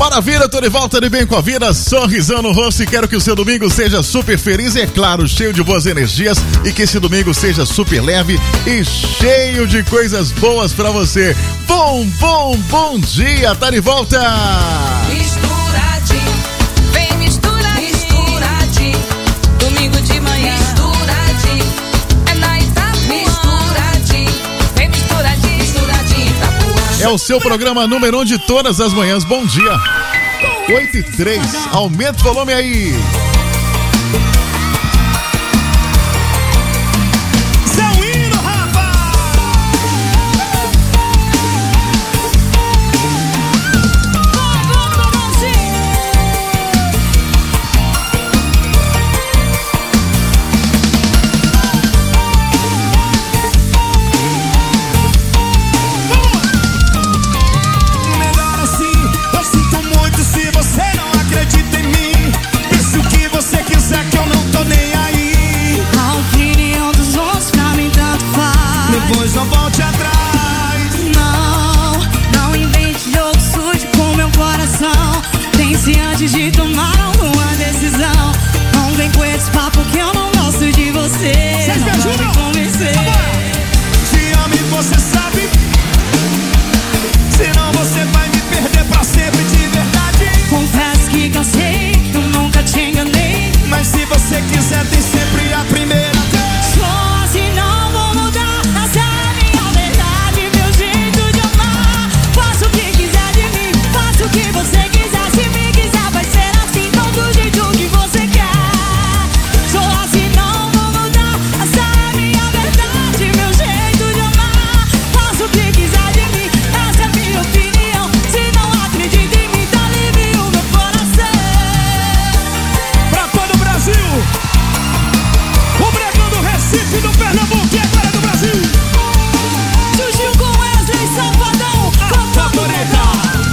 Bora vida, tô de volta de bem com a vida, sorrisão no rosto, e quero que o seu domingo seja super feliz e, é claro, cheio de boas energias, e que esse domingo seja super leve e cheio de coisas boas pra você. Bom dia, tá de volta! Misturadinho, vem misturadinho, domingo de manhã. Misturadinho, é na Itapuã. Misturadinho, vem misturadinho, Itapuã. É o seu programa número 1 de todas as manhãs. Bom dia. 8:03, aumenta o volume aí. Não volte atrás. Não invente jogo sujo com meu coração. Pense antes de tomar alguma decisão. Não vem com esse papo que eu não gosto de você. Vocês me ajudam? Não vai me convencer. Te amo e você sabe. Senão você vai me perder pra sempre de verdade. Confesso que cansei, eu nunca te enganei. Mas se você quiser tem sempre a primeira vez. Só assim não vou mudar. Essa é a minha verdade, meu jeito de amar. Faça o que quiser de mim, faça o que você quiser. Se me quiser vai ser assim, não do jeito que você quer. Só assim não vou mudar. Essa é a minha verdade, meu jeito de amar. Faça o que quiser de mim, essa é a minha opinião. Se não acredita em mim, tá livre o meu coração. Pra todo o Brasil, o Bregão do Recife, do Pernambuco e agora do Brasil. Surgiu com Wesley Safadão, cantando Bregão.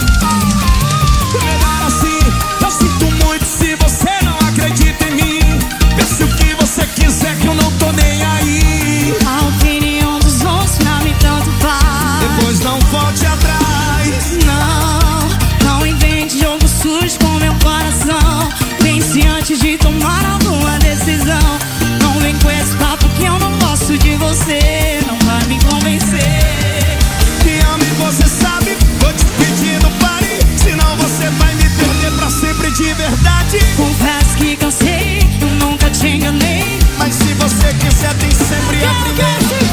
Melhor assim, eu sinto muito se você não acredita em mim. Pense o que você quiser que eu não tô nem aí. A opinião dos outros pra mim tanto faz. Depois não volte atrás. Não invente jogo sujo com meu coração. Pense antes de tomar alguma decisão. Não vem com esse papo que eu não gosto de você. Não vai me convencer. Te amo e você sabe. Tô te pedindo pare. Senão você vai me perder pra sempre de verdade. Confesso que cansei, eu nunca te enganei. Mas se você quiser tem sempre a primeira vez.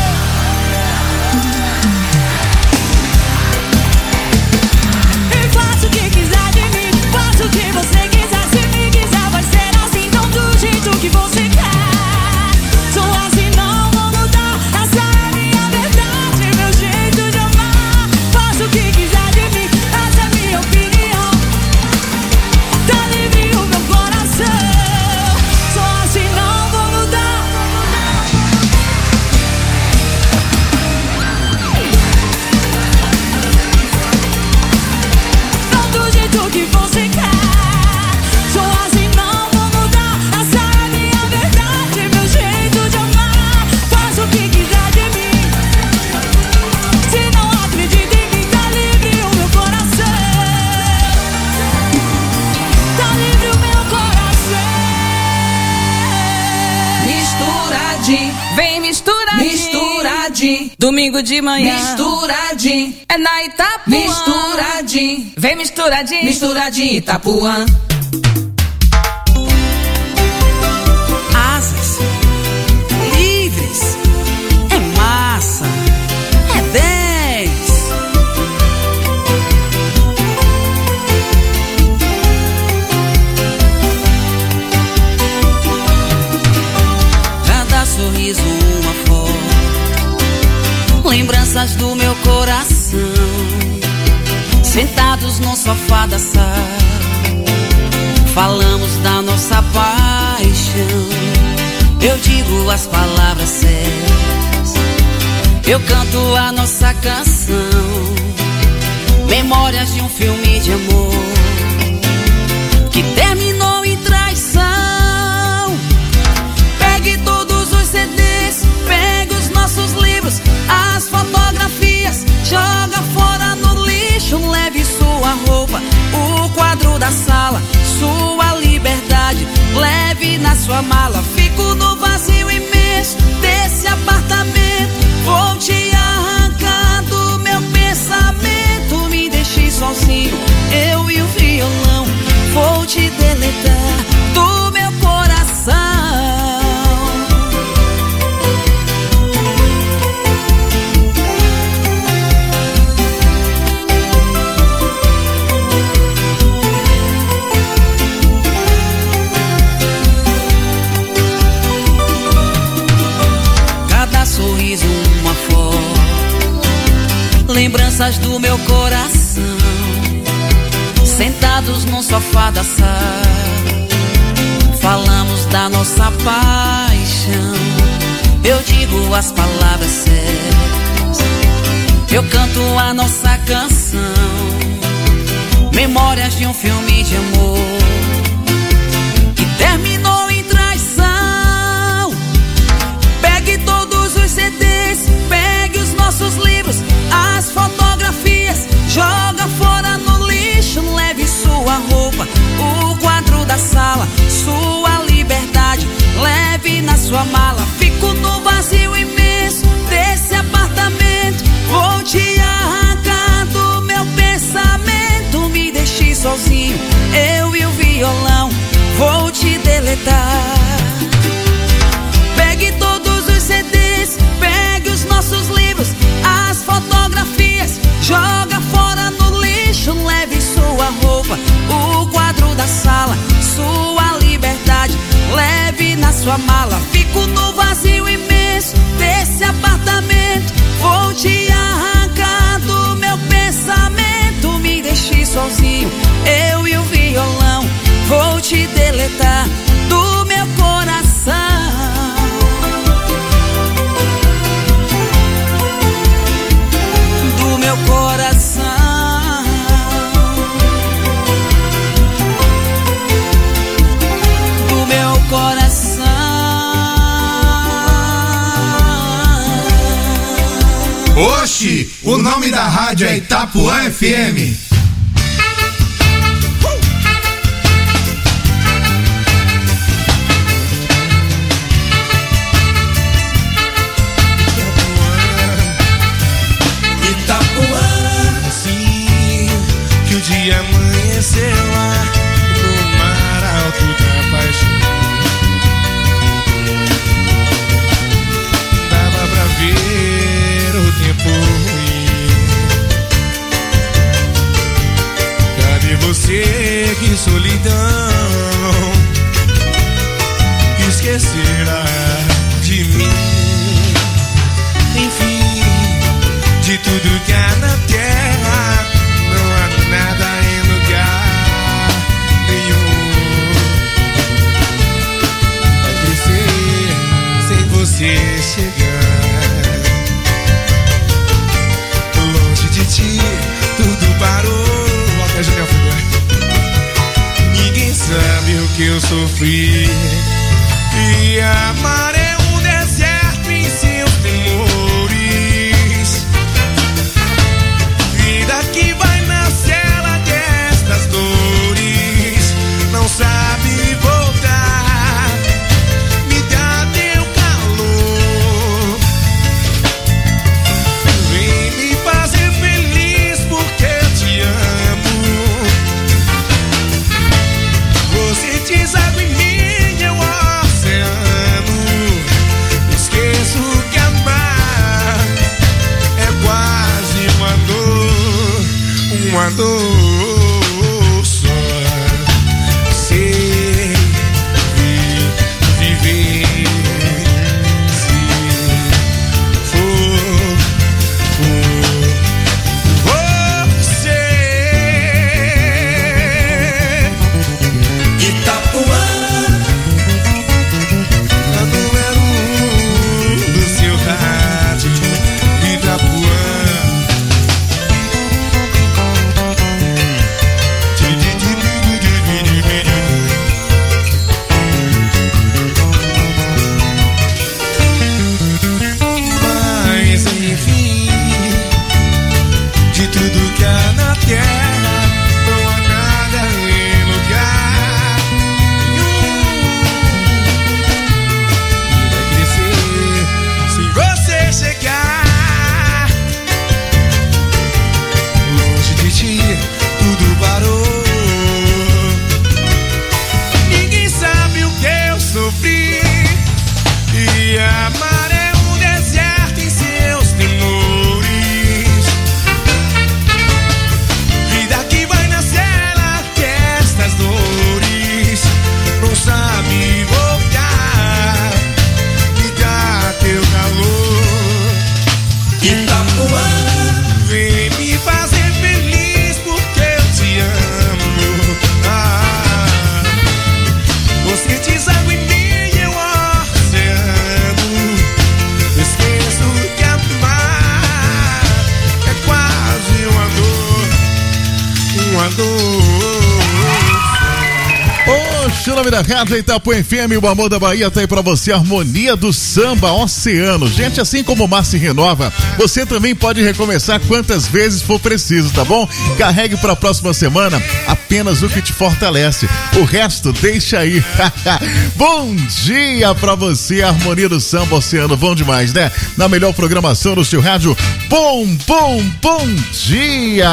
E faça o que quiser de mim, faça o que você quiser. Se me quiser vai ser assim, não do jeito que você quer. Sou assim, não vou mudar. Essa é a minha verdade, meu jeito de amar. Faça o que quiser de mim, essa é a minha opinião. Tá livre o meu coração. Sou assim, não vou mudar. Não do jeito que você quer. Sou assim, não vou mudar. Essa é a minha verdade, meu jeito de amar. Faça o que quiser de mim. Se não acredita em mim, tá livre o meu coração. Tá livre o meu coração. Misturadinho, vem misturadinho, domingo de manhã. Misturadinho, é na Itapuã. Misturadinho, vem misturadinho, Itapuã. Asas livres, é massa, é 10. Cada sorriso uma foto, lembranças do meu coração, sentados no sofá da sala, falamos da nossa paixão. Eu digo as palavras certas, eu canto a nossa canção. Memórias de um filme de amor que terminou em traição. Pegue todos os CDs, pegue os nossos livros, as fotografias, joga fora no lixo, leve sua roupa, o sua mala. Fico no vazio imenso desse apartamento. Vou te arrancar do meu pensamento. Me deixe sozinho, eu e o violão. Vou te deletar do meu coração. Sorriso, uma foto, lembranças do meu coração, sentados num sofá da sala, falamos da nossa paixão. Eu digo as palavras certas, eu canto a nossa canção, memórias de um filme de amor que terminou em traição. Pegue todos os CDs, pegue os nossos livros, as fotografias, joga fora no lixo. Leve sua roupa, o quadro da sala, sua liberdade, leve na sua mala. Fico no vazio imenso desse apartamento. Vou te arrancar do meu pensamento. Me deixe sozinho, eu e o violão. Vou te deletar. Pegue todos os CDs, pegue os nossos livros, as fotografias, joga fora no lixo. Leve sua roupa, o quadro da sala, sua liberdade, leve na sua mala. Fico no vazio imenso desse apartamento. Vou te arrancar do meu pensamento. Me deixe sozinho, eu e o violão. Vou te deletar do meu coração. Meu coração, do meu coração. Oxi, o nome da rádio é Itapuã FM. E amanhecer lá no mar alto da paixão. Dava pra ver o tempo ir. Cadê você, que solidão? Esquecerá de mim. Enfim, de tudo que há na terra, não há nada em lugar nenhum. Vai crescer sem você chegar. Longe de ti, tudo parou. Até Júnior Fuga. Ninguém sabe o que eu sofri. E amar é um deserto em seus temores. Vida que vai na cela destas dores, não sabe voltar. Me dá teu calor, vem me fazer feliz porque eu te amo. Você diz água em mim, eu oceano. Esqueço que amar é quase uma dor só. Sei viver se for por você. Itapuã, a número 1 do seu rádio. Itapuã. Este é o nome da rádio Itapuã FM, o amor da Bahia tá aí pra você, Harmonia do Samba Oceano. Gente, assim como o mar se renova, você também pode recomeçar quantas vezes for preciso, tá bom? Carregue pra próxima semana apenas o que te fortalece, o resto deixa aí. Bom dia pra você, Harmonia do Samba Oceano, bom demais, né? Na melhor programação do seu rádio, bom dia!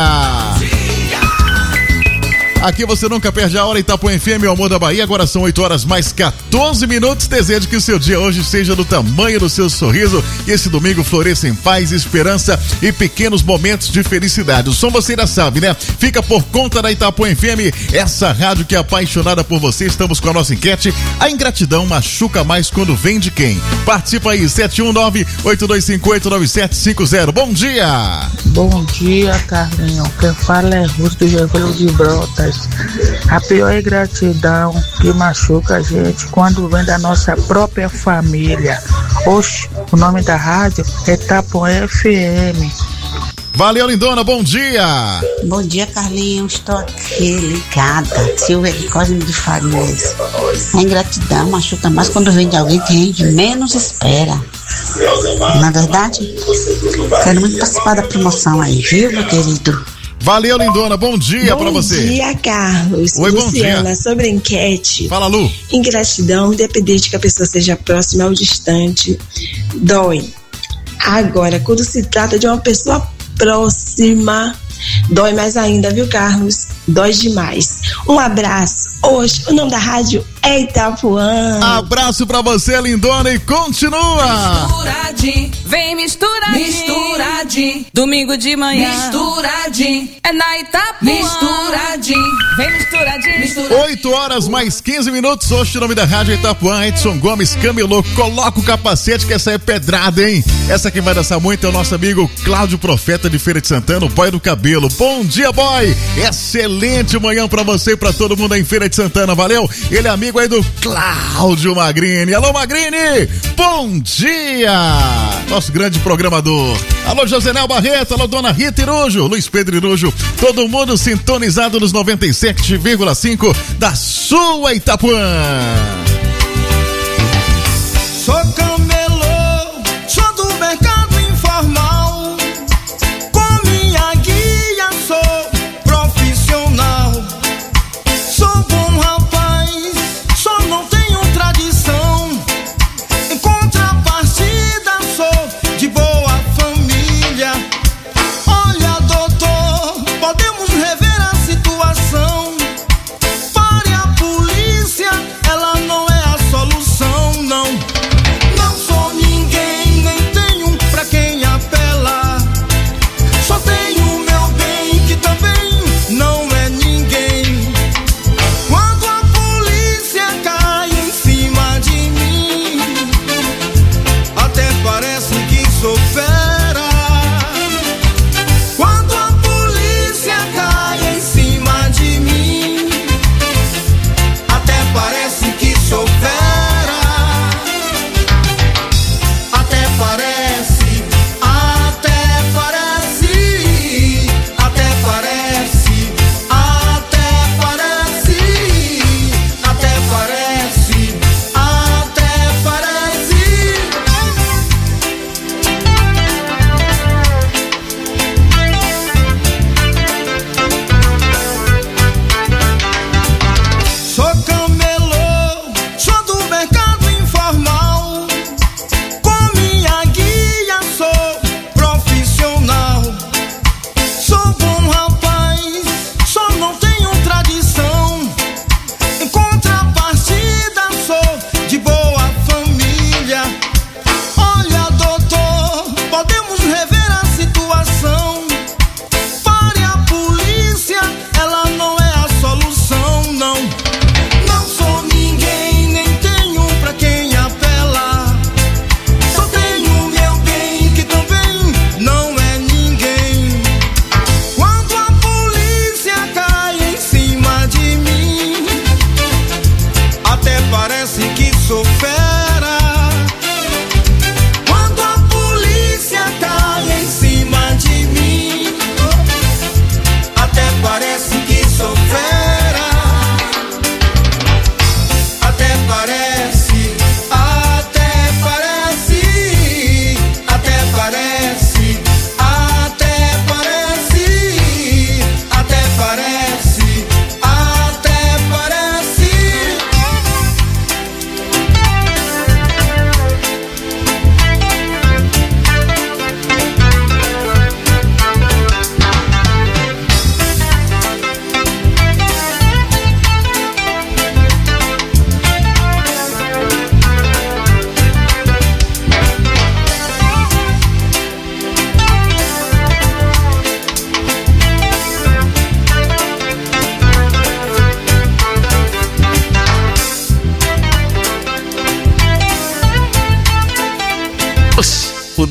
Aqui você nunca perde a hora, Itapuã FM, o amor da Bahia. Agora são 8 horas mais 14 minutos. Desejo que o seu dia hoje seja do tamanho do seu sorriso e esse domingo floresça em paz, esperança e pequenos momentos de felicidade. O som você já sabe, né? Fica por conta da Itapuã FM, essa rádio que é apaixonada por você. Estamos com a nossa enquete. A ingratidão machuca mais quando vem de quem? Participa aí, 719-8258-9750. Bom dia! Bom dia, Carlinhos. Quem fala é Russo do Gervelo de Brotas. A pior ingratidão que machuca a gente quando vem da nossa própria família. Oxe, o nome da rádio é Itapuã FM. Valeu, lindona, bom dia! Bom dia, Carlinhos. Estou aqui ligada. Silvia de Cosme de Farias. A ingratidão machuca mais quando vem de alguém que a gente menos espera. Na verdade, quero muito participar da promoção aí, viu, meu querido? Valeu, lindona, bom dia pra você. Bom dia, Carlos. Oi, Luciana, bom dia. sobre a enquete. Fala, Lu. Ingratidão, independente que a pessoa seja próxima ou distante, dói. Agora, quando se trata de uma pessoa próxima, dói mais ainda, viu, Carlos? Dói demais. Um abraço. Hoje, o nome da rádio é Itapuã. Abraço pra você, lindona, e continua. Misturadinho, vem misturadinho. Misturadinho, domingo de manhã. Misturadinho, é na Itapuã. Misturadinho, vem misturadinho. 8 horas mais 15 minutos. Hoje o nome da rádio é Itapuã. Edson Gomes camelô. Coloca o capacete que essa é pedrada, hein? Essa que vai dançar muito é o nosso amigo Cláudio Profeta de Feira de Santana, o boy do cabelo. Bom dia, boy! Excelente manhã pra você e pra todo mundo aí em Feira de Santana, valeu? Ele é amigo aí do Cláudio Magrini. Alô, Magrini! Bom dia! Nosso grande programador. Alô, Josenel Barreto, alô, Dona Rita Irujo, Luiz Pedro Irujo, todo mundo sintonizado nos 97,5 da sua Itapuã. Sou camelô, sou do mercado informal. Com minha guia sou profissional. Sou bom rapaz, só não tenho tradição. Em contrapartida sou de boa família. Olha, doutor, podemos rever a situação. Pare a polícia, ela não é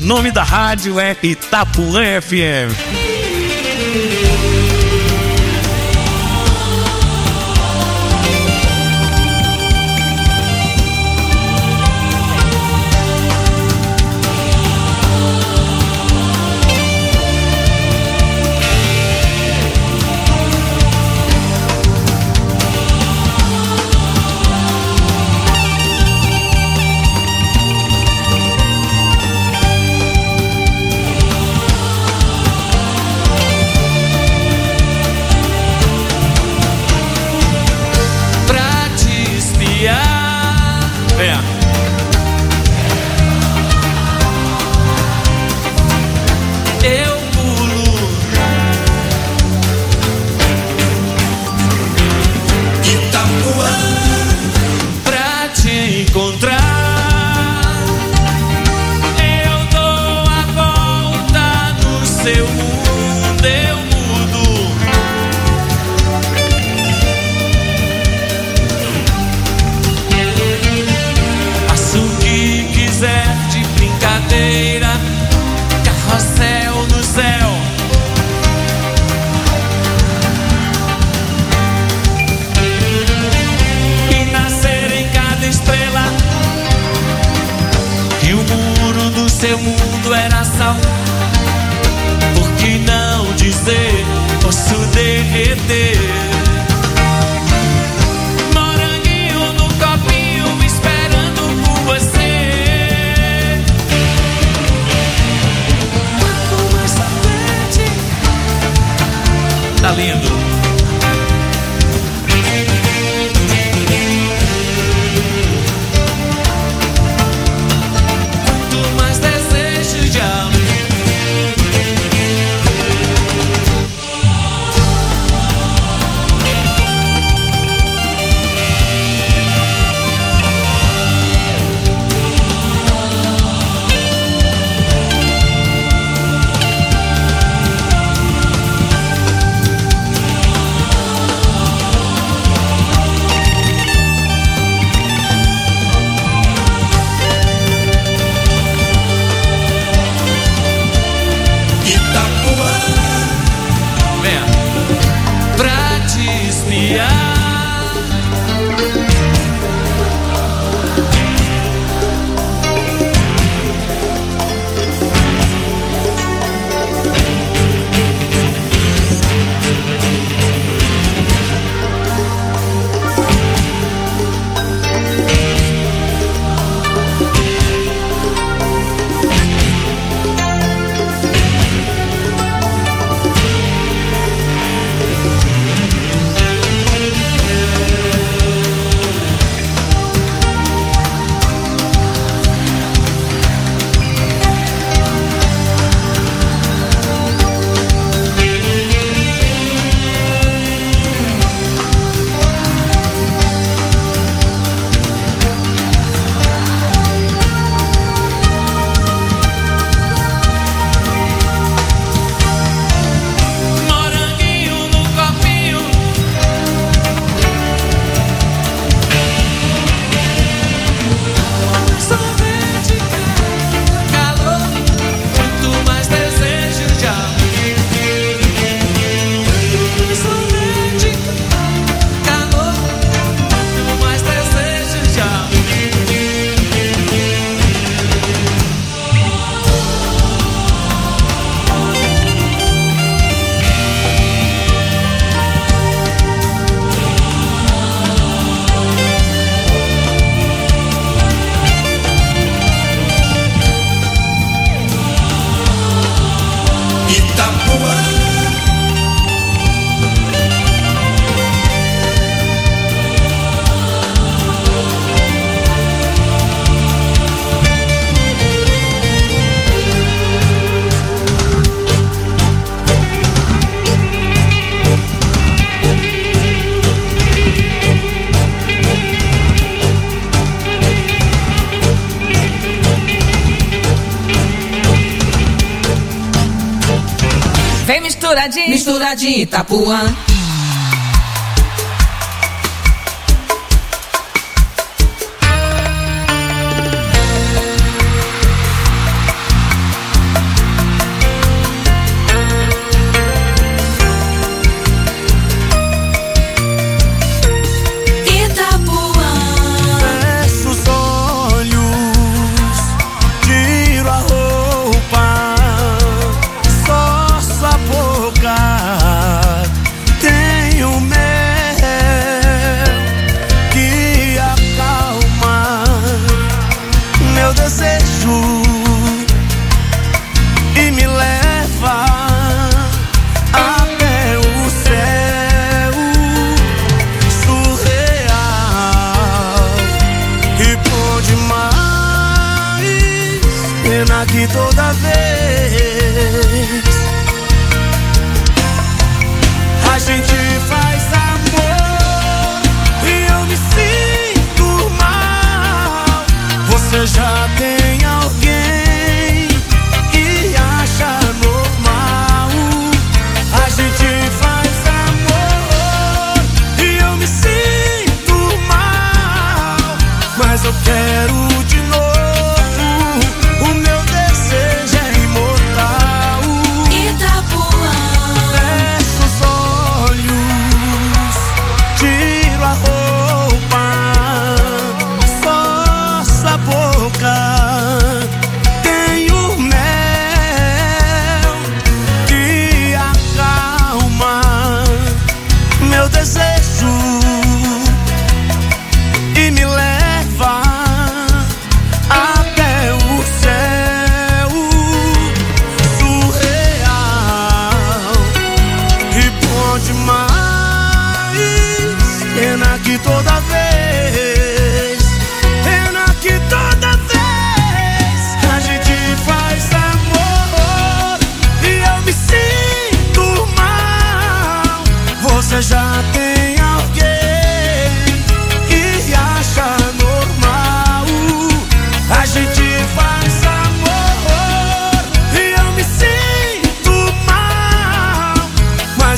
nome da rádio é Itapuã FM. Seu mundo era sal. Por que não dizer, posso derreter? Moranguinho no copinho, esperando por você. Quanto mais sorvete. Tá lindo. Vem misturadinho, misturadinho Itapuã.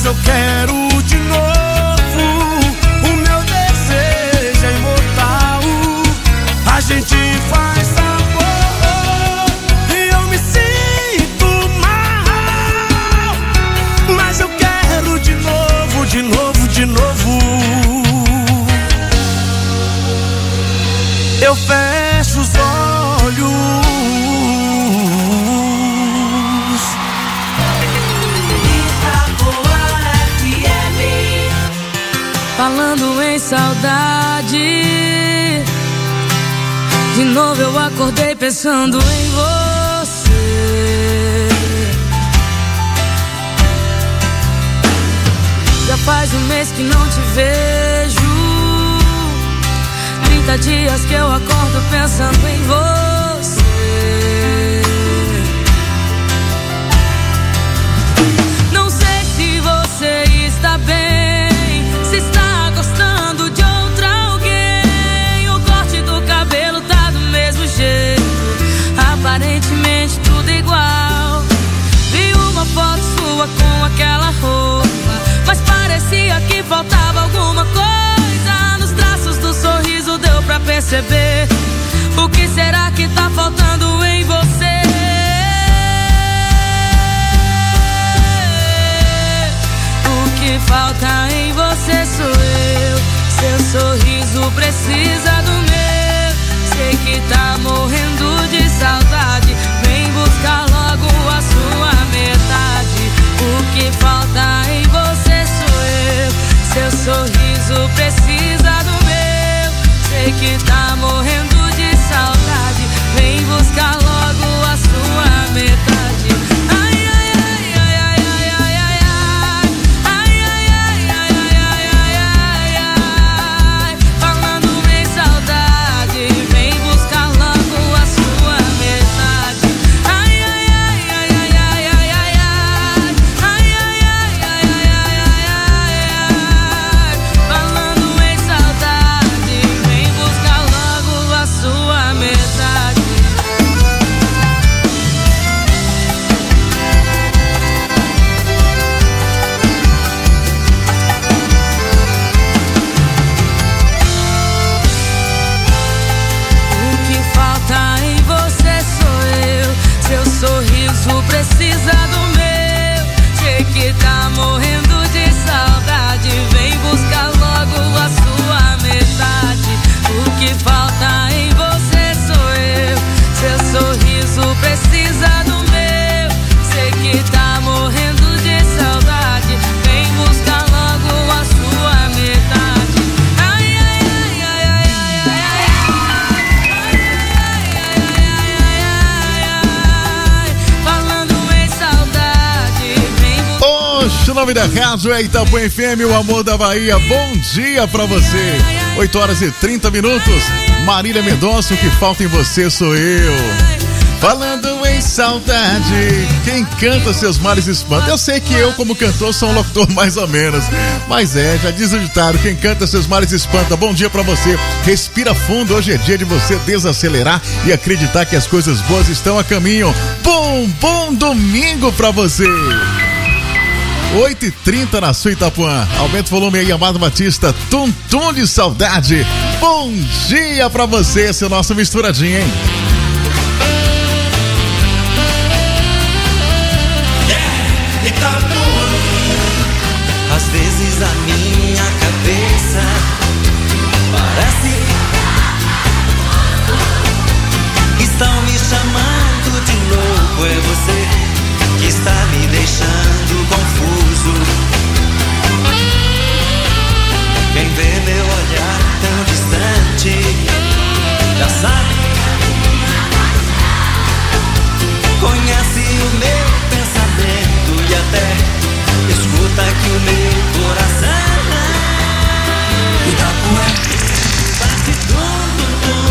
eu quero de novo. O meu desejo é imortal. A gente faz amor e eu me sinto mal, mas eu quero de novo, de novo, de novo. Eu fecho os olhos. Falando em saudade, de novo eu acordei pensando em você. Já faz um mês que não te vejo, 30 dias que eu acordo pensando em você. Não sei se você está bem, se está gostando de outra alguém. O corte do cabelo tá do mesmo jeito, aparentemente tudo igual. Vi uma foto sua com aquela roupa, mas parecia que faltava alguma coisa. Nos traços do sorriso deu pra perceber. O que será que tá faltando em você? O que falta em você sou eu. Seu sorriso precisa do meu. Sei que tá morrendo de saudade. Vem buscar logo a sua metade. O que falta em você sou eu. Seu sorriso precisa do meu. Sei que tá morrendo de saudade. Vem buscar logo a sua metade. Ai, ai, ai, ai, ai, ai, ai, ai, ai, ai, ai, ai, ai, ai, ai. Falando em saudade, vem buscar logo a sua metade. Ai, ai, ai, ai, ai, ai, ai, ai, ai, ai, ai, ai, ai, ai, ai. Falando em saudade, vem buscar logo a sua metade. O que falta em você sou eu. Seu sorriso precisa do meu. Sei que tá morrendo de saudade. Vem buscar logo a sua metade. O que falta em você sou eu. Seu sorriso precisa do meu. Sei que tá morrendo de saudade. Vem buscar logo a sua metade. Ai, ai, ai, ai, ai, ai, ai, ai. Falando em saudade, vem buscar. Oxe, o nome da rádio é Itapuã FM, o amor da Bahia. Bom dia pra você. 8h30. Marília Mendonça, o que falta em você sou eu. Falando em saudade, quem canta seus males espanta. Eu sei que eu, como cantor, sou um locutor mais ou menos, mas já diz o ditado, quem canta seus males espanta. Bom dia pra você, respira fundo, hoje é dia de você desacelerar e acreditar que as coisas boas estão a caminho. Bom domingo pra você. 8h30 na sua Itapuã. Aumenta o volume aí, Amado Batista, Tum Tum de Saudade. Bom dia pra você, esse é o nosso Misturadinho, hein? Às vezes a minha cabeça parece que estão me chamando de louco. É você que está me deixando confuso. Quem vê meu olhar tão distante já sabe, conhece o meu pensamento e até escuta que o meu coração Itapuã bate dum-dum-dum,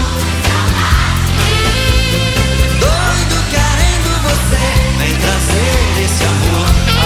doido querendo você. Vem trazer esse amor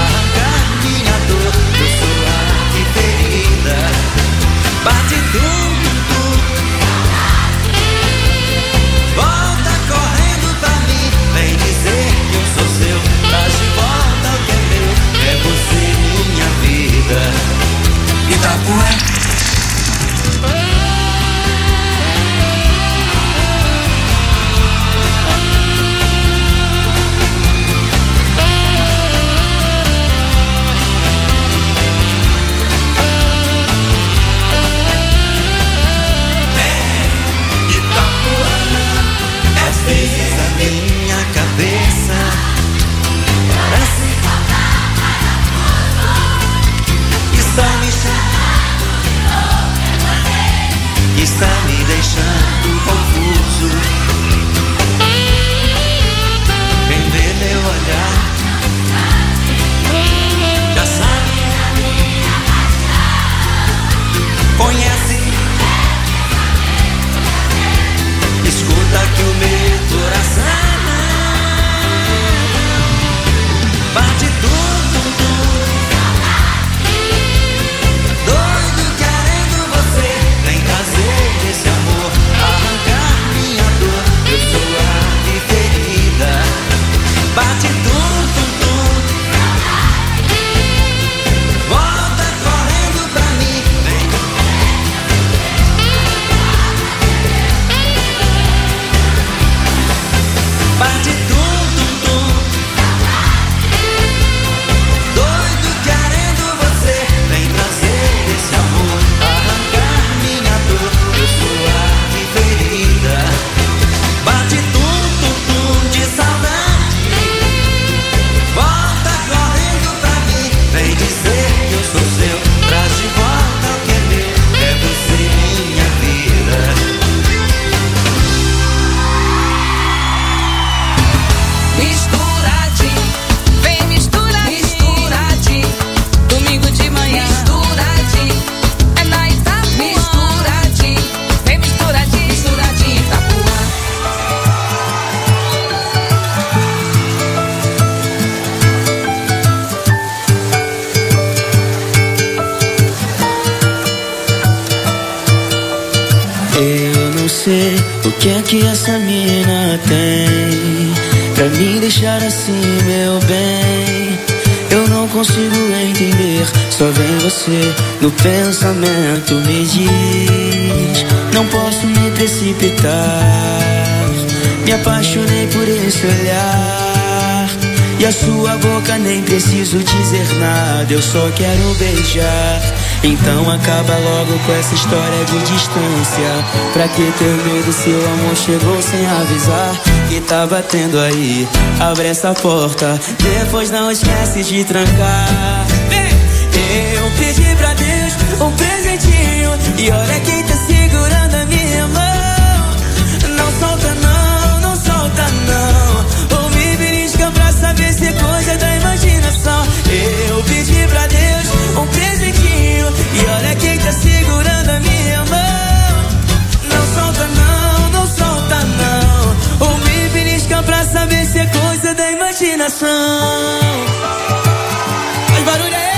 sei o que é que essa mina tem pra me deixar assim, meu bem. Eu não consigo entender, só vem você no pensamento. Me diz, não posso me precipitar. Me apaixonei por esse olhar, e a sua boca nem preciso dizer nada, eu só quero beijar. Então acaba logo com essa história de distância. Pra que ter medo se o amor chegou sem avisar? Que tá batendo aí, abre essa porta, depois não esquece de trancar. Eu pedi pra Deus um presentinho, e olha quem tá segurando a minha mão. Não solta não, não solta não, ou me belisca pra saber se é coisa da imaginação. Eu pedi pra Deus um presentinho, e olha quem tá segurando a minha mão. Não solta não, não solta não, ou me belisca pra saber se é coisa da imaginação. Faz barulho aí!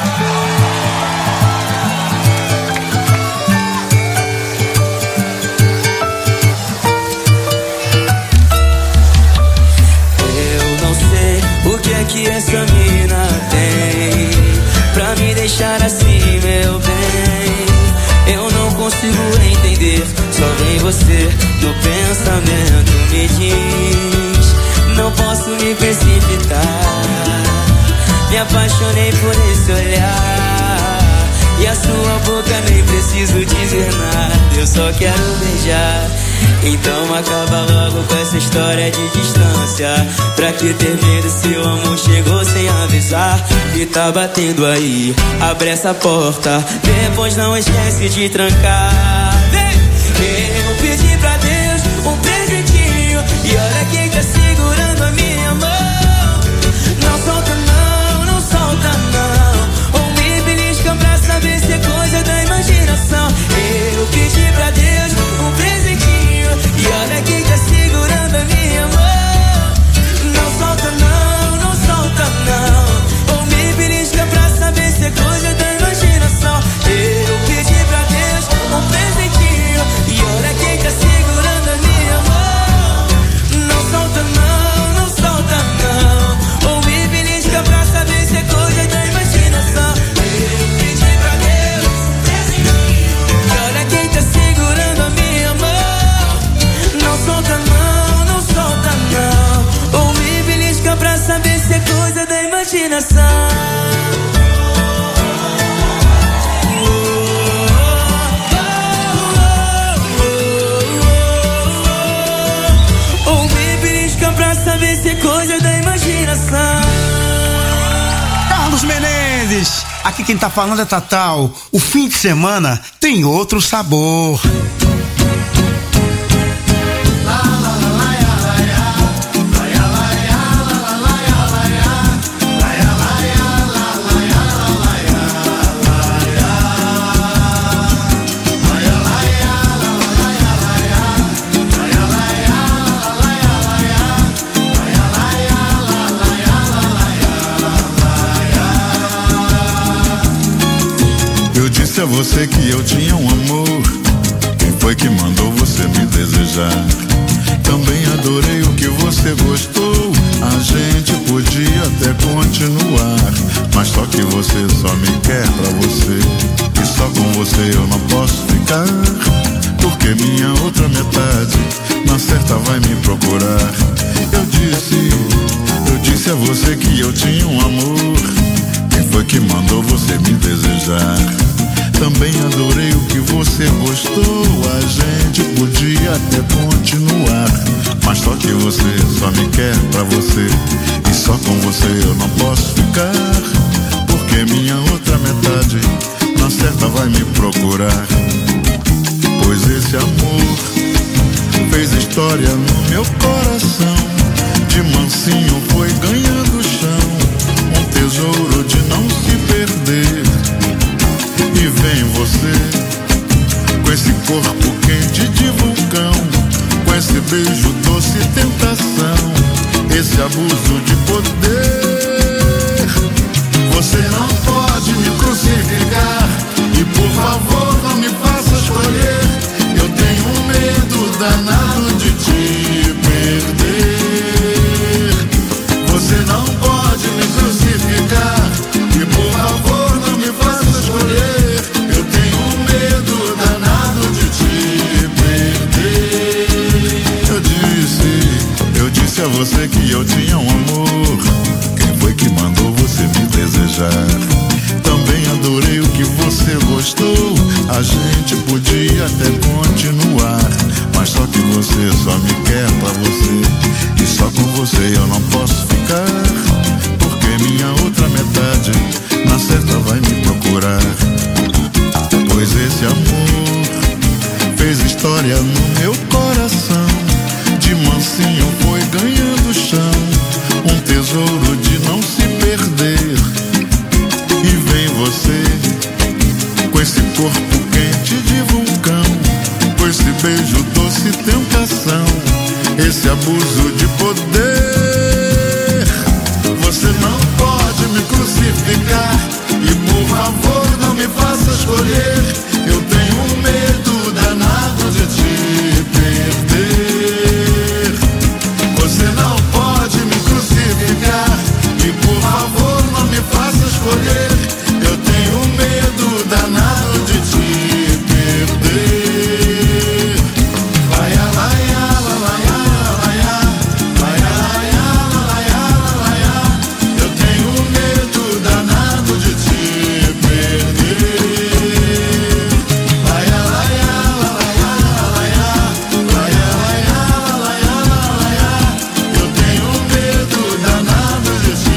Que essa mina tem pra me deixar assim, meu bem. Eu não consigo entender, só vem você no pensamento. Me diz, não posso me precipitar. Me apaixonei por esse olhar, e a sua boca nem preciso dizer nada, eu só quero beijar. Então acaba logo com essa história de distância. Pra que ter medo se o amor chegou sem avisar? E tá batendo aí, abre essa porta, depois não esquece de trancar. Eu pedi pra Deus um presentinho, e olha quem tá segurando a minha mão. Não solta não, não solta não, ou me belisca pra saber se é coisa da imaginação. Eu pedi pra Deus um presentinho, e olha quem tá segurando a minha mão. Não solta não, não solta não, ou me belisca pra saber se é coisa da imaginação. Eu pedi pra Deus um presentinho, e olha quem tá segurando a minha mão. Não solta não, não solta não, ou me belisca pra saber se é coisa da imaginação. Eu pedi pra Deus um presentinho, e olha quem tá segurando a minha mão. Não solta não, não solta não, ou me belisca pra saber se é coisa da imaginação. Ou me belisca pra saber se é coisa da imaginação. Carlos Menezes, aqui quem tá falando é Tatal. O fim de semana tem outro sabor. Eu disse a você que eu tinha um amor. Quem foi que mandou você me desejar? Também adorei o que você gostou. A gente podia até continuar, mas só que você só me quer pra você, e só com você eu não posso ficar, porque minha outra metade na certa vai me procurar. Eu disse a você que eu tinha um amor. Quem foi que mandou você me desejar? Também adorei o que você gostou. A gente podia até continuar, mas só que você só me quer pra você, e só com você eu não posso ficar, porque minha outra metade na certa vai me procurar. Pois esse amor fez história no meu coração, de mansinho foi ganhando chão, um tesouro de não se perder. E vem você, com esse corpo quente de vulcão, com esse beijo doce tentação, esse abuso de poder. Você não pode me crucificar, e por favor não me faça escolher. Eu tenho medo você gostou, a gente podia até continuar. Mas só que você só me quer pra você, e só com você eu não posso ficar. Porque minha outra metade na certa vai me procurar. Pois esse amor fez história no meu coração. De mansinho foi ganhando chão, um tesouro de não se perder. E vem você com esse corpo quente de vulcão, com esse beijo doce tentação, esse abuso de poder. Você não pode me crucificar, e por favor não me faça escolher. Eu tenho medo danado de te perder. Você não pode me crucificar, e por favor não me faça escolher. Eu tenho medo danado de te perder. Vai, vai, vai, eu tenho medo danado de te perder. Vai, eu tenho medo danado de te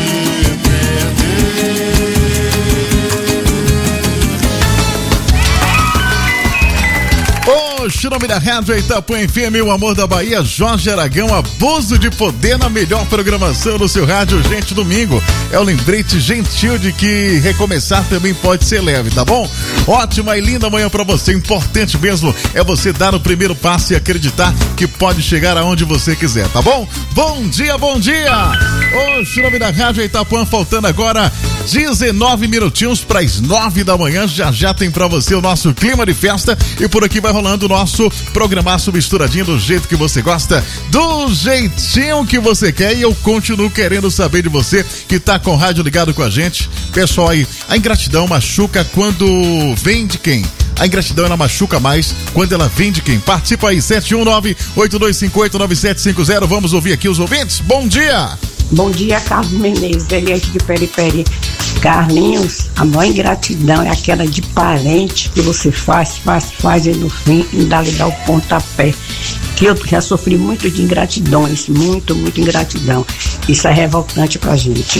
O nome da rádio Itapuã FM, o amor da Bahia, Jorge Aragão, abuso de poder na melhor programação do seu rádio. Gente, domingo é o lembrete gentil de que recomeçar também pode ser leve, tá bom? Ótima e linda manhã pra você. Importante mesmo é você dar o primeiro passo e acreditar que pode chegar aonde você quiser, tá bom? Bom dia, bom dia! O nome da rádio Itapuã, faltando agora 19 minutinhos para as 9 da manhã. Já tem pra você o nosso clima de festa, e por aqui vai rolando o nosso programaço misturadinho do jeito que você gosta, do jeitinho que você quer. E eu continuo querendo saber de você que tá com o rádio ligado com a gente. Pessoal aí, a ingratidão machuca quando vem de quem? A ingratidão, ela machuca mais quando ela vem de quem? Participa aí, 719-8258-9750. Vamos ouvir aqui os ouvintes. Bom dia! Bom dia, Carlos Menezes, Eliette de Periperi. Carlinhos, a maior ingratidão é aquela de parente que você faz e no fim ainda lhe dá o pontapé. Que eu já sofri muito de ingratidões, muito ingratidão. Isso é revoltante pra gente.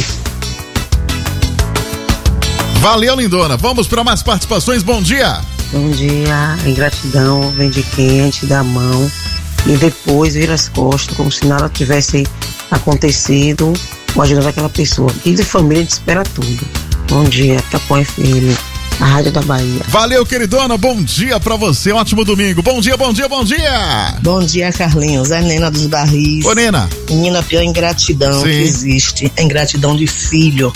Valeu, lindona. Vamos para mais participações. Bom dia. Bom dia. A ingratidão vem de quem te dá a mão e depois vira as costas, como se nada tivesse acontecido ou ajudando aquela pessoa. E de família a gente espera tudo. Bom dia, Itapuã FM, a Rádio da Bahia. Valeu, queridona. Bom dia pra você. Ótimo domingo. Bom dia, bom dia, bom dia. Bom dia, Carlinhos. É Nena dos Barris. Ô, Nena. Menina, a pior ingratidão que existe é a ingratidão de filho.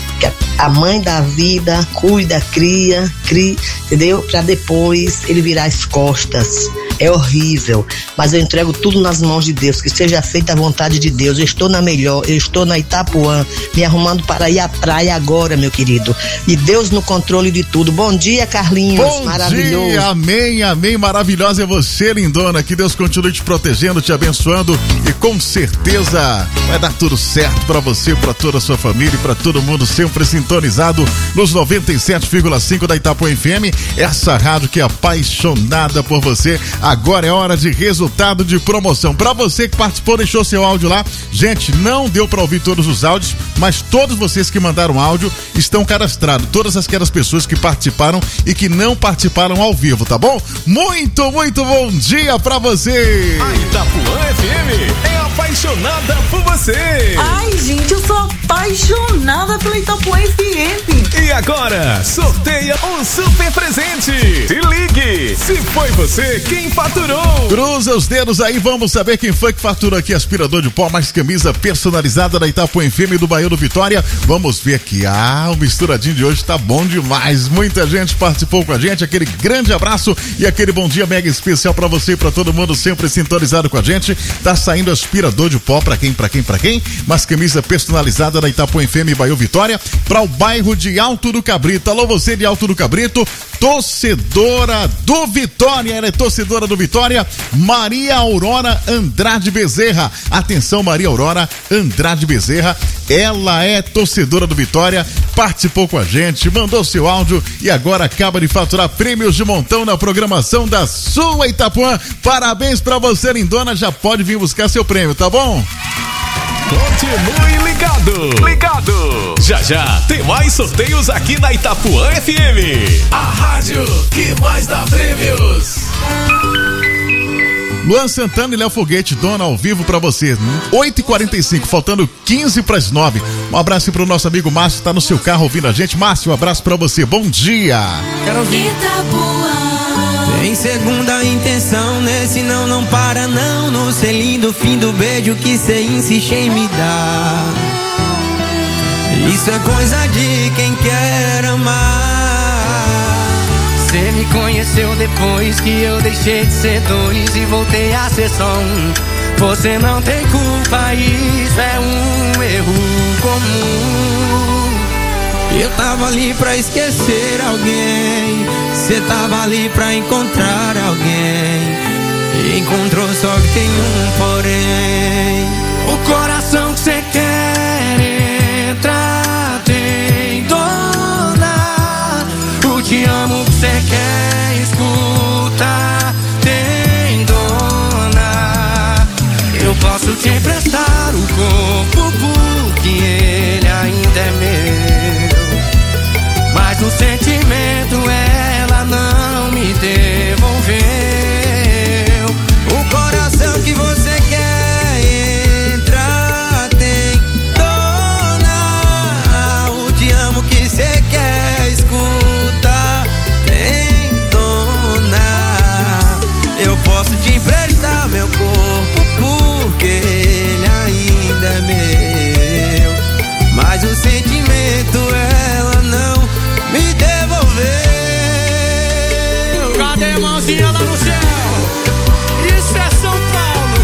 A mãe da vida cuida, cria, entendeu? Pra depois ele virar as costas. É horrível, mas eu entrego tudo nas mãos de Deus, que seja feita a vontade de Deus. Eu estou na melhor, eu estou na Itapuã, me arrumando para ir à praia agora, meu querido. E Deus no controle de tudo. Bom dia, Carlinhos. Bom maravilhoso. Dia, amém, amém. Maravilhosa é você, lindona. Que Deus continue te protegendo, te abençoando, e com certeza vai dar tudo certo para você, para toda a sua família e para todo mundo, sempre sintonizado nos 97,5 da Itapuã FM. Essa rádio que é apaixonada por você. Agora é hora de resultado de promoção. Para você que participou, deixou seu áudio lá. Gente, não deu para ouvir todos os áudios, mas todos vocês que mandaram áudio estão cadastrados. Todas aquelas pessoas que participaram e que não participaram ao vivo, tá bom? Muito bom dia para você. A Itapuã FM é apaixonada por você. Ai, gente, eu sou apaixonada pela Itapuã FM. E agora, sorteia um super presente. Se ligue, se foi você quem faturou. Cruza os dedos aí, vamos saber quem foi que faturou aqui. Aspirador de pó mais camisa personalizada da Itapuã FM do Baiano Vitória. Vamos ver aqui. O misturadinho de hoje tá bom demais. Muita gente participou com a gente. Aquele grande abraço e aquele bom dia mega especial pra você e pra todo mundo sempre sintonizado com a gente. Tá saindo aspirador de pó pra quem? Mas camisa personalizada da Itapuã FM Baiano Vitória para o bairro de Alto do Cabrito. Alô, você de Alto do Cabrito, torcedora do Vitória, ela é torcedora do Vitória, Maria Aurora Andrade Bezerra. Atenção, Maria Aurora Andrade Bezerra, ela é torcedora do Vitória, participou com a gente, mandou seu áudio e agora acaba de faturar prêmios de montão na programação da sua Itapuã. Parabéns pra você, lindona, já pode vir buscar seu prêmio, tá bom? Continue ligado. Já tem mais sorteios aqui na Itapuã FM. A rádio que mais dá prêmios. Luan Santana e Léo Foguete, dona ao vivo pra você. 8h45, faltando 15 para as 9. Um abraço pro nosso amigo Márcio, tá no seu carro ouvindo a gente. Márcio, um abraço pra você, bom dia. Quero ouvir. Tem segunda intenção, nesse não para não. No selinho do fim do beijo que cê insiste em me dar. Isso é coisa de quem quer amar. Cê me conheceu depois que eu deixei de ser dois e voltei a ser só um. Você não tem culpa, isso é um erro comum. Eu tava ali pra esquecer alguém, cê tava ali pra encontrar alguém. Encontrou só que tem um porém. O coração que cê quer entrar tem dona. O te amo que cê quer escutar tem dona. Eu posso te emprestar o corpo porque ele ainda é meu. Mas o sentimento ela não me devolveu. O coração que você quer entrar tem dona. O te amo que você quer escutar tem dona. Eu posso te emprestar meu corpo porque ele ainda é meu. Mas o sentimento ela não me devolveu. Cadê a mãozinha lá no céu? Isso é São Paulo.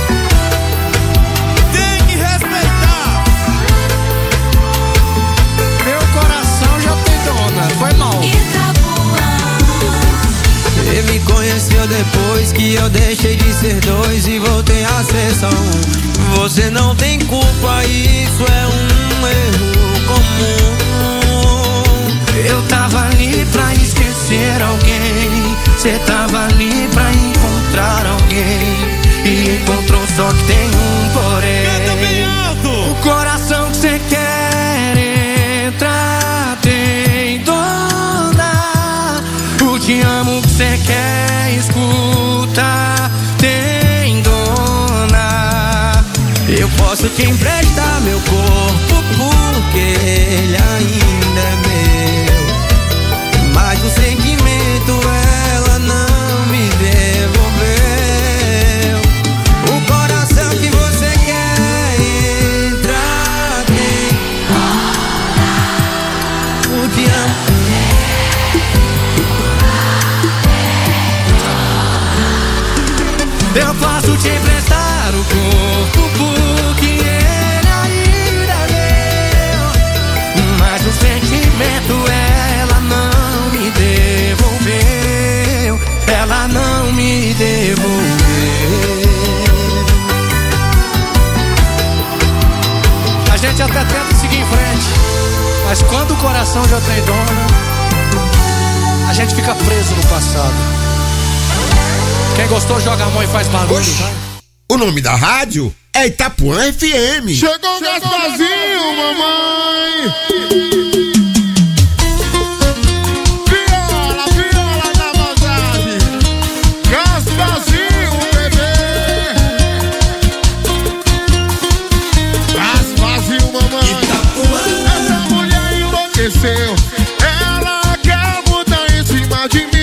Tem que respeitar. Meu coração já tem dona. Foi mal. Você me conheceu depois que eu deixei de ser dois e voltei a ser só um. Você não tem culpa, isso é um erro comum. Eu tava ali pra esquecer alguém, cê tava ali pra encontrar alguém. E encontrou só que tem um porém. O coração que cê quer entrar tem dona. O te amo que cê quer escutar tem dona. Eu posso te emprestar meu corpo porque ele ainda é meu. Mas o sentimento ela não me devolveu. O coração que você quer entrar tem o te amo. Eu posso te emprestar o corpo porque ele ainda é meu. Mas o sentimento ela não me devolveu. Ela não me devolveu. A gente até tenta seguir em frente, mas quando o coração já tem dona, a gente fica preso no passado. Quem gostou joga a mão e faz barulho, tá? O nome da rádio é Itapuã FM. Chegou o Gasparzinho, mamãe. Viola da maldade. Gasparzinho, bebê. Gasparzinho, mamãe. Essa mulher enlouqueceu. Ela quer mudar em cima de mim.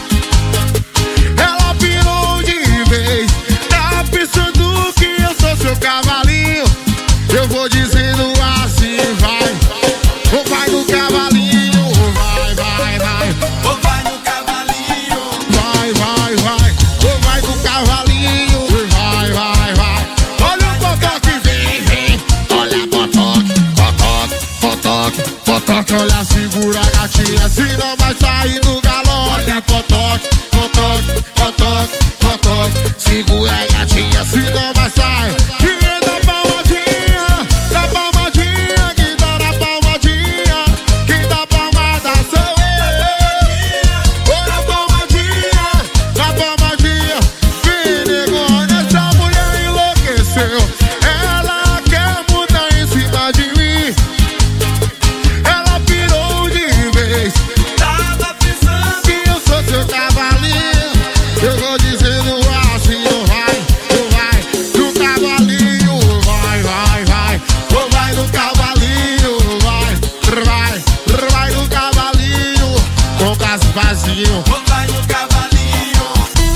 Seu cavalinho, eu vou dizendo assim, vai. Ou vai no cavalinho, vai, vai, vai. Ou vai no cavalinho, vai, vai, vai. Ou vai no cavalinho, vai, vai, vai. Olha o botoque, vem, vem. Olha botoque, botoque, botoque, botoque. Olha, segura a gatinha, senão vai sair do galão. olha, potoque, potoque, potoque, potoque. Segura a gatinha, se não vai sair. Que dá palmadinha, dá palmadinha, que dá na palmadinha. Quem dá palmada sou eu. Olha a palmadinha, na palmadinha. Que negócio, essa mulher enlouqueceu. Ela quer mudar em cima de mim. Ela pirou de vez. Tava pensando que eu sou seu cavalinho. Eu vou dizendo assim, vai, no cavalinho, vai, vai, vai. Ou vai no cavalinho, vai no cavalinho. Com Gasparzinho, vai no cavalinho.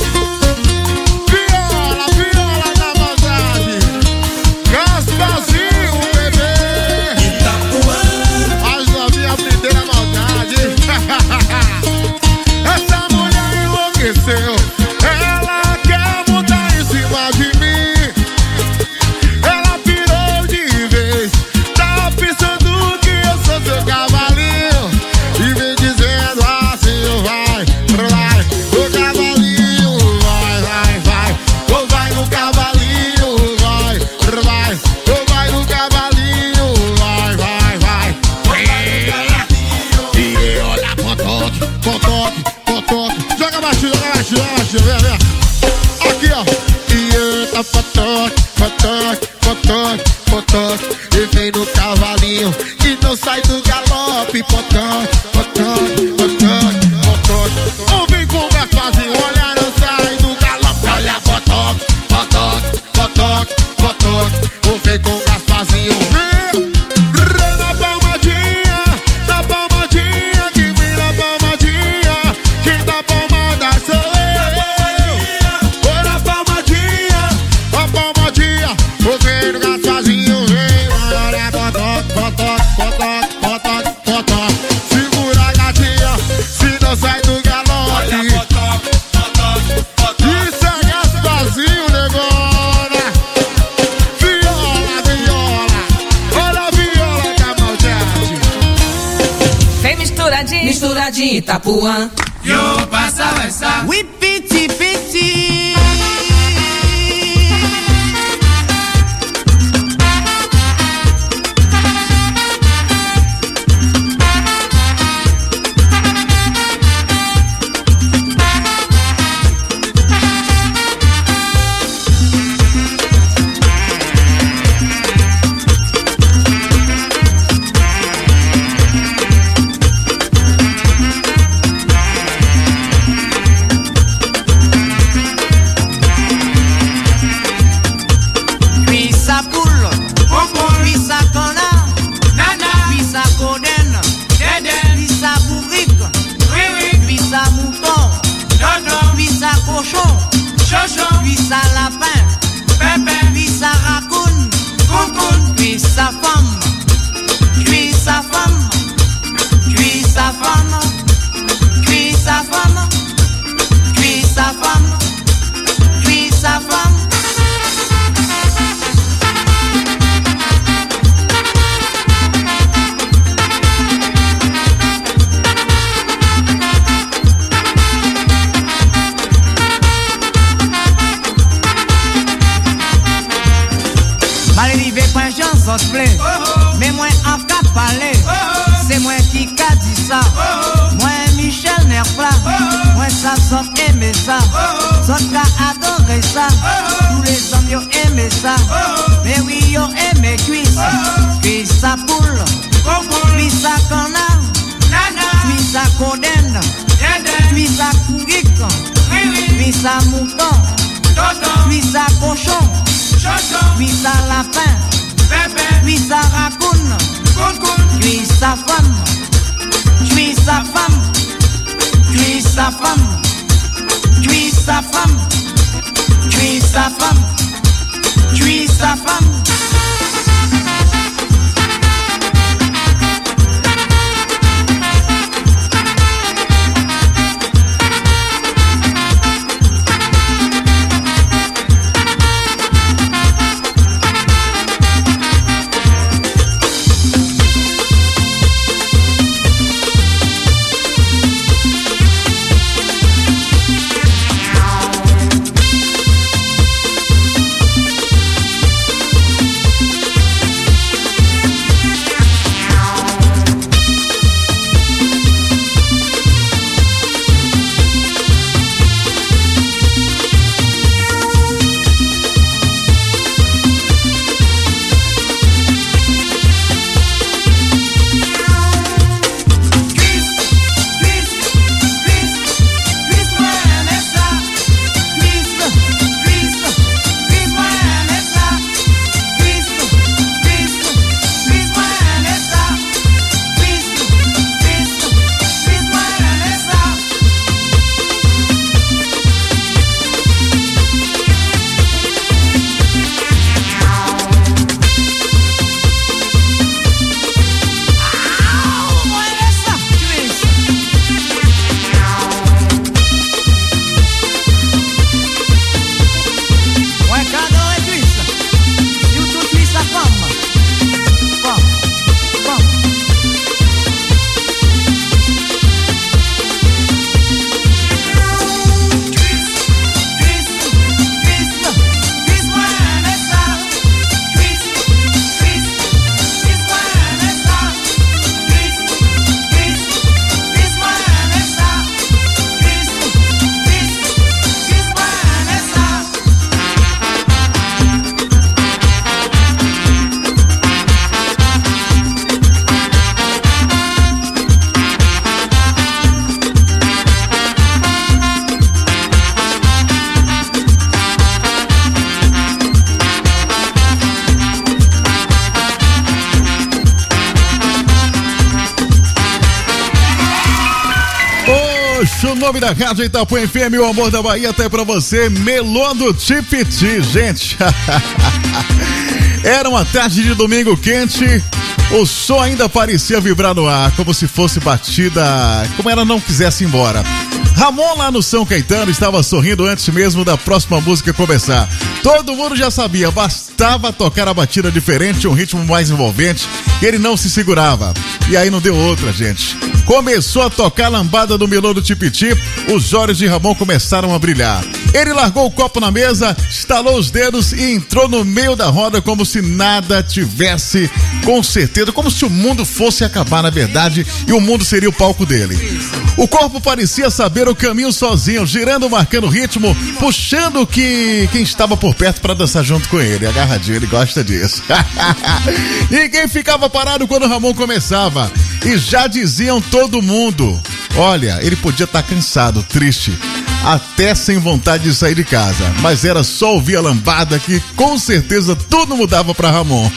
Viola, viola na maldade. Gasparzinho, bebê. As novinhas aprenderam a maldade. Essa mulher enlouqueceu. Ela quer mudar em cima de mim. Ela pirou de vez. Tá pensando que eu sou seu cavalinho. E vem dizendo assim, vai, vai. O cavalinho, vai, vai, vai. Ou vai no cavalinho, vai, vai. Ou vai no cavalinho, vai, vai, vai. E olha, potoque, potoque, potoque. Joga baixinho, joga baixinho, joga baixinho, vem, vem. Aqui, ó. E eita, potoque, potoque, potoque, potoque. E vem no cavalinho e não sai do galope. Potoque, potoque, potoque, potoque. Ou vem com o Gasparzinho, olha, não sai do galope. Olha, potoque, potoque, potoque, potoque. Ou vem com o Gasparzinho, vem. Na palmadinha, que vem na palmadinha. Quem dá palmada sou eu. Oi, na palmadinha, a palmadinha. O vem no Gasparzinho, vem. Olha, potoque, potoque, potoque, potoque, potoque. Segura a gatinha, se não sai do galope. Olha, potoque, potoque, potoque. Isso é Gasparzinho, negona. Viola, viola. Olha a viola da maldade. Vem misturadinho, misturadinho, Itapuã. Yo pasa esa. Whipiti piti. Pisa pulo, pisa cona, pisa codena, pisa burrique, pisa mouton, pisa cochon, pisa lapin, pisa raccoon, pisa femme, pisa femme, pisa femme, pisa femme, pisa femme, pisa femme. Mal rivé point j'en sors plein. Mais moi en cas parler. C'est moi qui qu'a dit ça. Moi Michel Nerpla. Moi ça sort aimer ça. Sort qu'a adoré ça. Tous les hommes yo aimé ça. Mais oui yo aimé cuisse. Cuisse à poule. Cuisse à canard. Cuisse à coden. Cuisse à couic. Cuisse à mouton. Cuisse à cochon. Cuisse à lapin, cuisse à raccoon, cuisse à femme, cuisse à femme, cuisse à femme, cuisse à femme, cuisse à femme, cuisse à femme. Gaúcho, o nome da Rádio Itapuã FM, o amor da Bahia, até pra você, Melô do Tipiti, gente. Era uma tarde de domingo quente, o som ainda parecia vibrar no ar, como se fosse batida, como ela não quisesse ir embora. Ramon lá no São Caetano estava sorrindo antes mesmo da próxima música começar. Todo mundo já sabia, bastava tocar a batida diferente, um ritmo mais envolvente, e ele não se segurava. E aí não deu outra, gente. Começou a tocar a lambada do Melô do Tipiti, os olhos de Ramon começaram a brilhar. Ele largou o copo na mesa, estalou os dedos e entrou no meio da roda como se nada tivesse, com certeza, como se o mundo fosse acabar na verdade e o mundo seria o palco dele. O corpo parecia saber o caminho sozinho, girando, marcando o ritmo, puxando quem estava por perto para dançar junto com ele. Agarradinho, ele gosta disso. Ninguém ficava parado quando o Ramon começava. E já diziam todo mundo, olha, ele podia estar cansado, triste, até sem vontade de sair de casa, mas era só ouvir a lambada que com certeza tudo mudava para Ramon.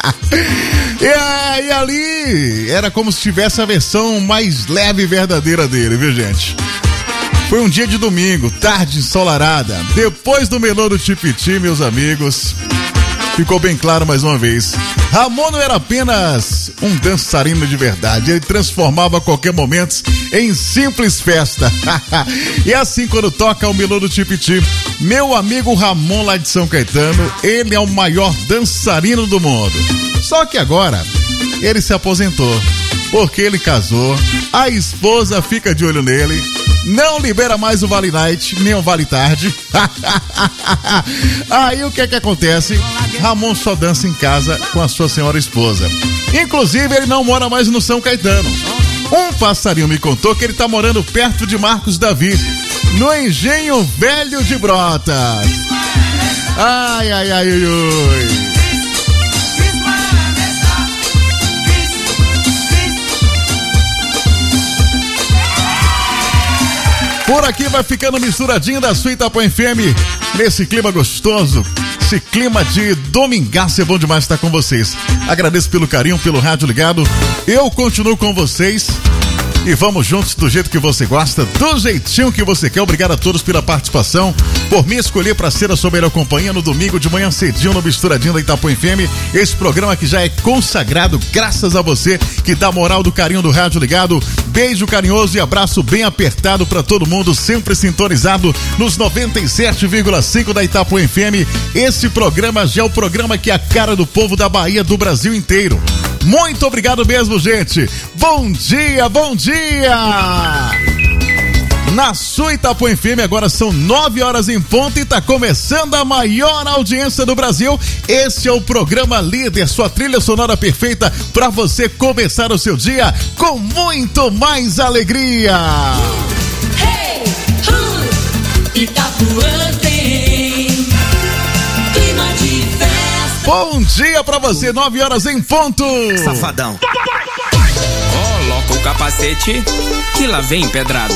E ali era como se tivesse a versão mais leve e verdadeira dele, viu, gente? Foi um dia de domingo, tarde ensolarada, depois do Melô do Tipiti, meus amigos. Ficou bem claro mais uma vez, Ramon não era apenas um dançarino de verdade, ele transformava qualquer momento em simples festa. E assim, quando toca o Melô do Tipiti, meu amigo Ramon lá de São Caetano, ele é o maior dançarino do mundo. Só que agora, ele se aposentou, porque ele casou, a esposa fica de olho nele, não libera mais o Vale Night, nem o Vale Tarde. Aí o que acontece? Ramon só dança em casa com a sua senhora esposa. Inclusive, ele não mora mais no São Caetano. Um passarinho me contou que ele tá morando perto de Marcos Davi, no Engenho Velho de Brotas. Ai, ai, ai, ai, ai. Por aqui vai ficando misturadinho da sua Itapuã FM, nesse clima gostoso, esse clima de domingaço, é bom demais estar com vocês. Agradeço pelo carinho, pelo rádio ligado, eu continuo com vocês e vamos juntos do jeito que você gosta, do jeitinho que você quer. Obrigado a todos pela participação, por me escolher para ser a sua melhor companhia no domingo de manhã cedinho no Misturadinho da Itapuã FM. Esse programa que já é consagrado graças a você que dá moral do carinho do rádio ligado. Beijo carinhoso e abraço bem apertado para todo mundo, sempre sintonizado nos 97,5 da Itapuã FM. Esse programa já é o programa que é a cara do povo da Bahia, do Brasil inteiro. Muito obrigado mesmo, gente. Bom dia, bom dia! Na sua Itapuã FM, agora são 9 horas em ponto e tá começando a maior audiência do Brasil. Esse é o programa Líder, sua trilha sonora perfeita para você começar o seu dia com muito mais alegria. Hey, Itapuã tem clima de festa. Bom dia pra você, 9 horas em ponto. Safadão. Coloca o capacete que lá vem pedrada.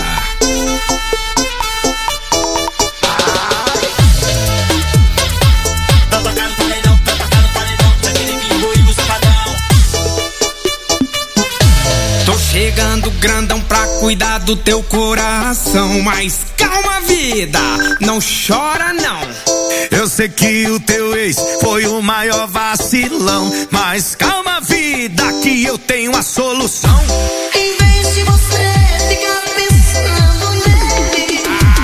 Tô chegando grandão pra cuidar do teu coração, mas calma, vida, não chora não. Eu sei que o teu ex foi o maior vacilão, mas calma, vida, que eu tenho a solução. Em vez de você ficar pensando nele,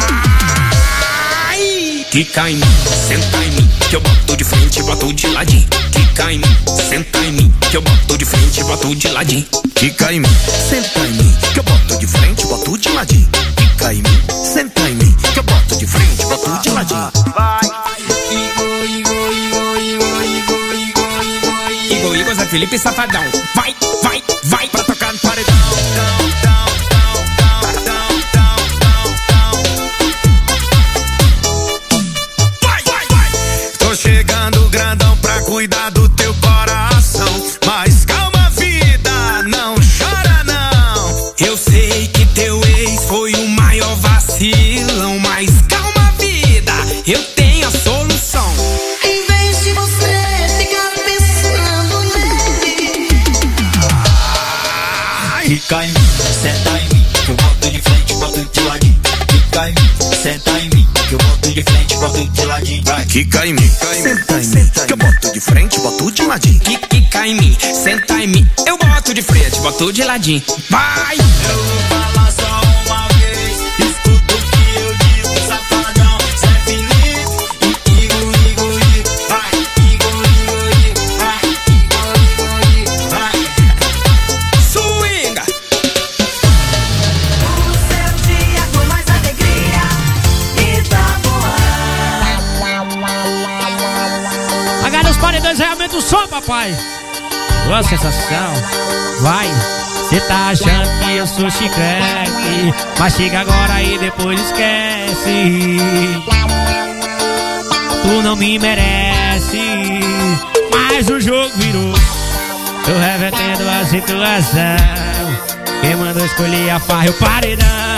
ai, quica em mim, senta em mim, que eu boto de frente e boto de ladinho. Quica em mim, senta em mim, que eu boto de frente e boto de ladinho. Quica em mim, senta em mim, que eu boto de frente e boto de ladinho. Quica em mim, senta em mim, que eu boto de frente e boto de ladinho. Igor, Zé Felipe Safadão. Vai, vai, vai pra tocar no paredão. Vai, vai, vai. Tô chegando grandão pra cuidar do teu coração, mas calma, vida, não chora não. Eu sei que teu ex foi o maior vacilão, mas calma, vida, eu tenho a solução. em vez de você ficar pensando nele, senta em mim, que eu boto de frente, boto de ladinho. Vai. Quica em mim, senta em mim, que eu boto de frente, boto de ladinho. Quica em mim, senta em mim, eu boto de frente, boto de ladinho. Vai! Eu vou falar só uma vez, escuta o que eu digo, safadão, Zé Felipe, Igor, vai, Igor, vai, Igor, vai. Swinga! O seu dia com mais alegria, Itapuã. Agarra os paredões, realmente o som, papai. Boa sensação. Vai. Cê tá achando que eu sou chiclete, mas chega agora e depois esquece. Tu não me merece, mas o jogo virou. Tô revertendo a situação. Quem mandou escolher a farra e o paredão.